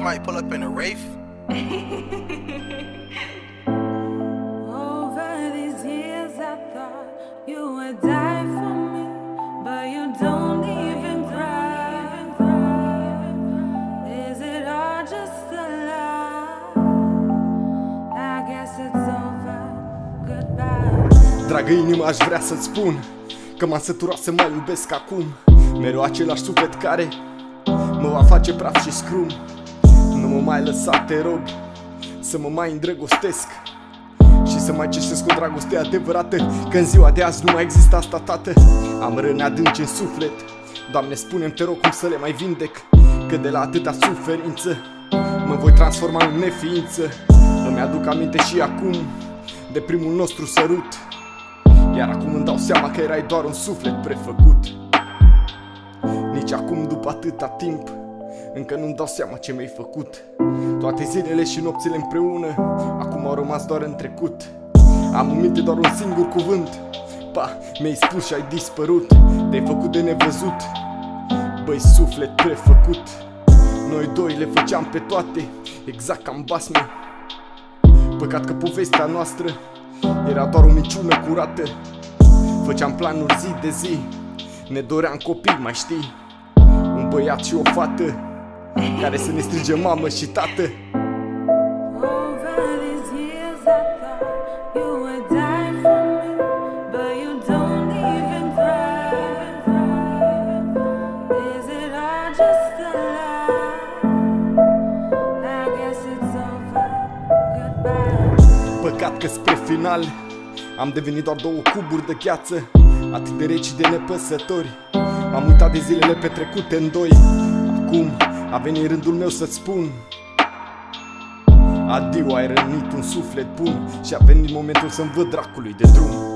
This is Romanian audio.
might pull up in a Wraith. Over these years I thought you would die for me, but you don't even cry. Is it all just a lie? I guess it's over, goodbye. Dragă inimă, aș vrea să-ți spun că m-am săturat să mai iubesc acum. Mereu același suflet care mă va face praf și scrum. Nu mă mai lăsa, te rog, să mă mai îndrăgostesc și să mai cerșesc o dragoste adevărată, că în ziua de azi nu mai există asta, tată. Am răni adânci în suflet, Doamne, spune-mi, te rog, cum să le mai vindec, că de la atâta suferință mă voi transforma în neființă. Îmi aduc aminte și acum de primul nostru sărut, iar acum îmi dau seama că erai doar un suflet prefăcut. Nici acum, după atâta timp, încă nu-mi dau seama ce mi-ai făcut. Toate zilele și nopțile împreună acum au rămas doar în trecut. Am în minte doar un singur cuvânt, pa, mi-ai spus și ai dispărut. Te-ai făcut de nevăzut, băi, suflet prefăcut. Noi doi le făceam pe toate, exact ca în basme. Păcat că povestea noastră era doar o minciună curată. Făceam planuri zi de zi, ne doream copii, mai știi, un băiat și o fată care să ne strige mamă și tată. Over these years I thought you would die for me, but you don't even cry. Is it all just a lie? I guess it's over, goodbye. Păcat că spre final am devenit doar două cuburi de gheață, atât de reci și de nepăsători. M-am uitat de zilele petrecute în doi. Acum a venit rândul meu să-ți spun adio, ai rănit un suflet bun și a venit momentul să-mi văd dracului de drum.